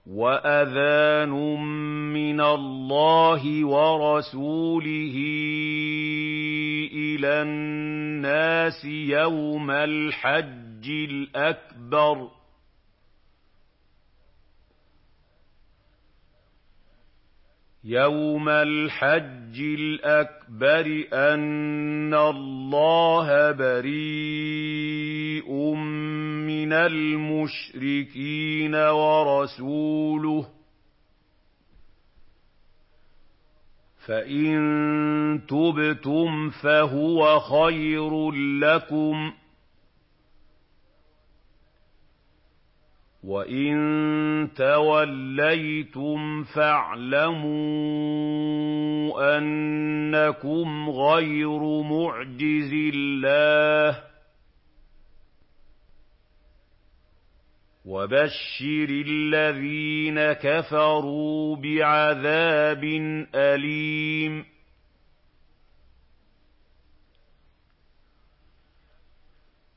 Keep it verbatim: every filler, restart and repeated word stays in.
وَأَذَانٌ مِّنَ اللَّهِ وَرَسُولِهِ إِلَى النَّاسِ يَوْمَ الْحَجِّ الْأَكْبَرِ يَوْمَ الْحَجِّ الْأَكْبَرِ أَنَّ اللَّهَ بَرِيءٌ مِّنَ الْمُشْرِكِينَ وَرَسُولُهُ ۚ فَإِن تُبْتُمْ فَهُوَ خَيْرٌ لَّكُمْ ۖ وَإِن تَوَلَّيْتُمْ فَاعْلَمُوا أَنَّكُمْ غَيْرُ مُعْجِزِي اللَّهِ ۗ وَبَشِّرِ الَّذِينَ كَفَرُوا بِعَذَابٍ أَلِيمٍ